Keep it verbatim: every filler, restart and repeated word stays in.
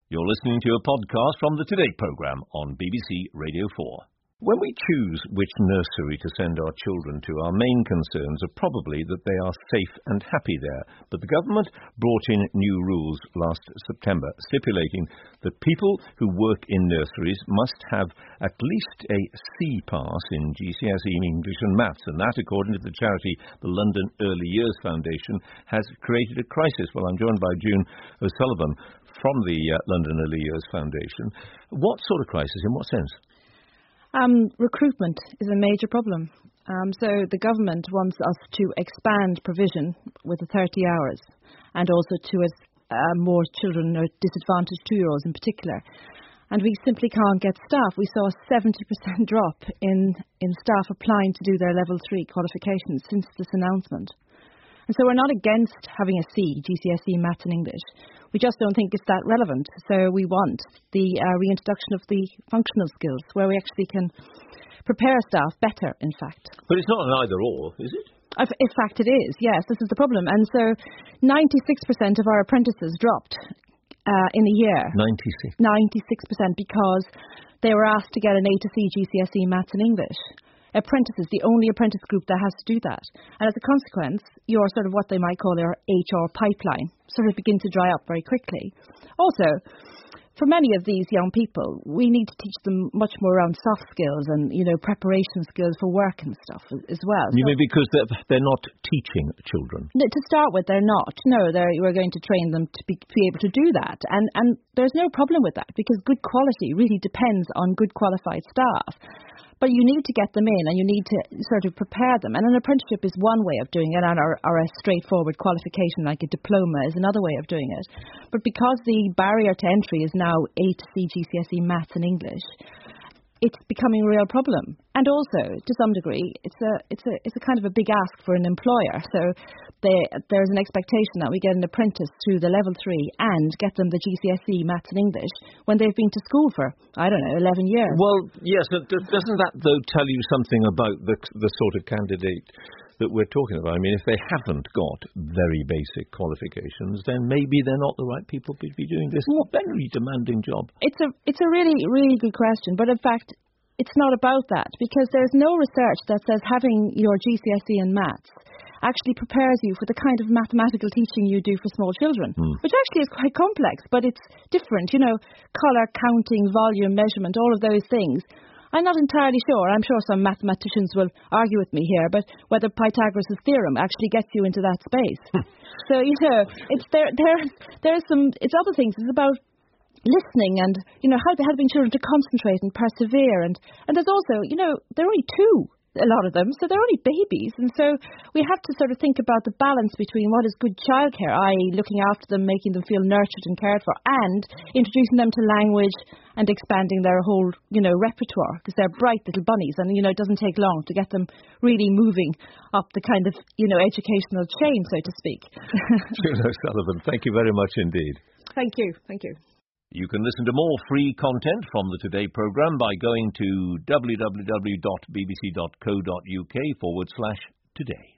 You're listening to a podcast from the Today programme on B B C Radio four. When we choose which nursery to send our children to, our main concerns are probably that they are safe and happy there. But the government brought in new rules last September, stipulating that people who work in nurseries must have at least a C pass in G C S E English and Maths, and that, according to the charity the London Early Years Foundation, has created a crisis. Well, I'm joined by June O'Sullivan from the uh, London Early Years Foundation. What sort of crisis? In what sense? Um, recruitment is a major problem. Um, so the government wants us to expand provision with the thirty hours and also to uh, more children, or disadvantaged two-year-olds in particular. And we simply can't get staff. We saw a seventy percent drop in, in staff applying to do their level three qualifications since this announcement. And so we're not against having a C, G C S E Maths and English. We just don't think it's that relevant. So we want the uh, reintroduction of the functional skills, where we actually can prepare staff better, in fact. But it's not an either-or, is it? In fact, it is, yes. This is the problem. And so ninety-six percent of our apprentices dropped uh, in a year. ninety-six? ninety-six percent because they were asked to get an A to C G C S E Maths and English. Apprentices, the only apprentice group that has to do that. And as a consequence, your sort of what they might call their H R pipeline sort of begin to dry up very quickly. Also, for many of these young people, we need to teach them much more around soft skills and, you know, preparation skills for work and stuff as well. You so, mean because they're, they're not teaching children? To start with, they're not. No, they're, we're going to train them to be, be able to do that. And, and there's no problem with that, because good quality really depends on good qualified staff. But you need to get them in, and you need to sort of prepare them. And an apprenticeship is one way of doing it, and or, or a straightforward qualification like a diploma is another way of doing it. But because the barrier to entry is now A to C G C S E Maths and English, it's becoming a real problem. And also, to some degree, it's a it's a it's a kind of a big ask for an employer. So they, there's an expectation that we get an apprentice through the level three and get them the G C S E Maths and English when they've been to school for, I don't know, eleven years. Well, yes, doesn't that, though, tell you something about the the sort of candidate that we're talking about? I mean, if they haven't got very basic qualifications, then maybe they're not the right people to be doing this very demanding job. It's a it's a really, really good question. But in fact, it's not about that, because there's no research that says having your G C S E and Maths actually prepares you for the kind of mathematical teaching you do for small children, mm. which actually is quite complex, but it's different. You know, colour, counting, volume, measurement, all of those things. I'm not entirely sure. I'm sure some mathematicians will argue with me here, but whether Pythagoras' theorem actually gets you into that space. So, you know, it's there. There, there's some. It's other things. It's about listening and, you know, how helping children to concentrate and persevere. And, and there's also, you know, they're only two, a lot of them, so they're only babies. And so we have to sort of think about the balance between what is good childcare, that is looking after them, making them feel nurtured and cared for, and introducing them to language and expanding their whole, you know, repertoire, because they're bright little bunnies, and, you know, it doesn't take long to get them really moving up the kind of, you know, educational chain, so to speak. June O'Sullivan, thank you very much indeed. Thank you, thank you. You can listen to more free content from the Today programme by going to w w w dot b b c dot co dot u k forward slash today.